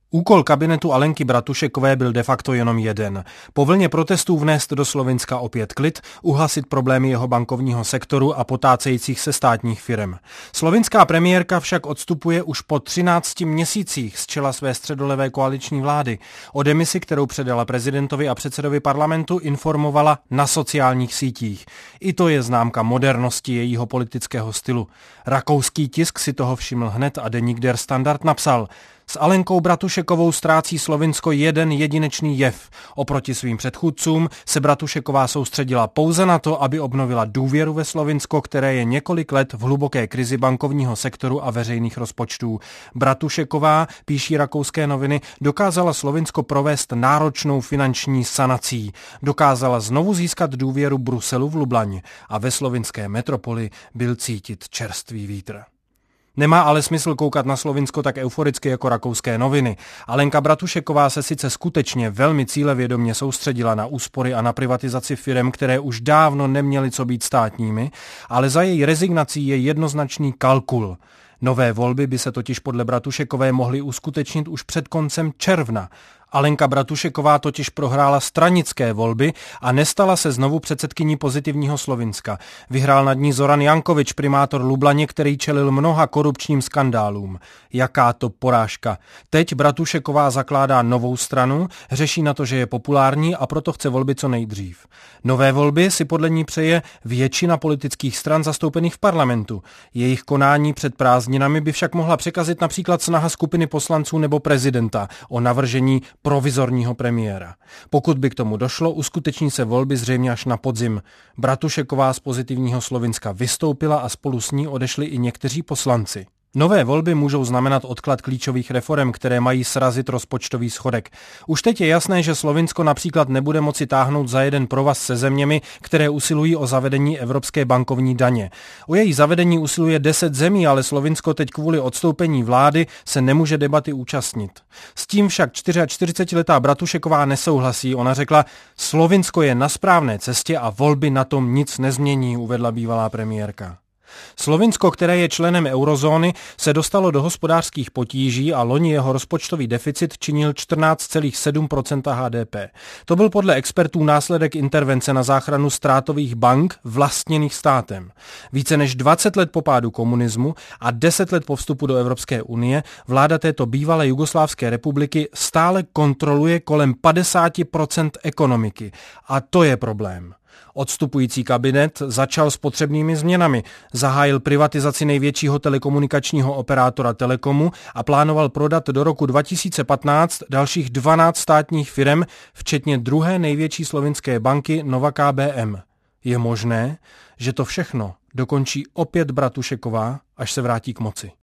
Úkol kabinetu Alenky Bratušekové byl de facto jenom jeden. Po vlně protestů vnést do Slovinska opět klid, uhasit problémy jeho bankovního sektoru a potácejících se státních firem. Slovinská premiérka však odstupuje už po 13 měsících z čela své středolevé koaliční vlády. O demisi, kterou předala prezidentovi a předsedovi parlamentu, informovala na sociálních sítích. I to je známka modernosti jejího politického stylu. Rakouský tisk si toho všiml hned a deník Der Standard napsal: S Alenkou Bratušekovou ztrácí Slovinsko jeden jedinečný jev. Oproti svým předchůdcům se Bratušeková soustředila pouze na to, aby obnovila důvěru ve Slovinsko, které je několik let v hluboké krizi bankovního sektoru a veřejných rozpočtů. Bratušeková, píší rakouské noviny, dokázala Slovinsko provést náročnou finanční sanací. Dokázala znovu získat důvěru Bruselu v Lublaň a ve slovinské metropoli byl cítit čerstvý vítr. Nemá ale smysl koukat na Slovinsko tak euforicky jako rakouské noviny. Alenka Bratušeková se sice skutečně velmi cílevědomě soustředila na úspory a na privatizaci firem, které už dávno neměly co být státními, ale za její rezignací je jednoznačný kalkul. Nové volby by se totiž podle Bratušekové mohly uskutečnit už před koncem června. Alenka Bratušeková totiž prohrála stranické volby a nestala se znovu předsedkyní Pozitivního Slovinska. Vyhrál nad ní Zoran Jankovič, primátor Lublaně, který čelil mnoha korupčním skandálům. Jaká to porážka. Teď Bratušeková zakládá novou stranu, řeší na to, že je populární a proto chce volby co nejdřív. Nové volby si podle ní přeje většina politických stran zastoupených v parlamentu. Jejich konání před prázdninami by však mohla překazit například snaha skupiny poslanců nebo prezidenta o navržení provizorního premiéra. Pokud by k tomu došlo, uskuteční se volby zřejmě až na podzim. Bratušeková z Pozitivního Slovinska vystoupila a spolu s ní odešli i někteří poslanci. Nové volby můžou znamenat odklad klíčových reforem, které mají srazit rozpočtový schodek. Už teď je jasné, že Slovinsko například nebude moci táhnout za jeden provaz se zeměmi, které usilují o zavedení evropské bankovní daně. O její zavedení usiluje 10 zemí, ale Slovinsko teď kvůli odstoupení vlády se nemůže debaty účastnit. S tím však 44letá Bratušeková nesouhlasí. Ona řekla: Slovinsko je na správné cestě a volby na tom nic nezmění, uvedla bývalá premiérka. Slovinsko, které je členem eurozóny, se dostalo do hospodářských potíží a loni jeho rozpočtový deficit činil 14,7% HDP. To byl podle expertů následek intervence na záchranu ztrátových bank vlastněných státem. Více než 20 let po pádu komunismu a 10 let po vstupu do Evropské unie vláda této bývalé Jugoslávské republiky stále kontroluje kolem 50% ekonomiky. A to je problém. Odstupující kabinet začal s potřebnými změnami, zahájil privatizaci největšího telekomunikačního operátora Telekomu a plánoval prodat do roku 2015 dalších 12 státních firem, včetně druhé největší slovinské banky Nova KBM. Je možné, že to všechno dokončí opět Bratušeková, až se vrátí k moci.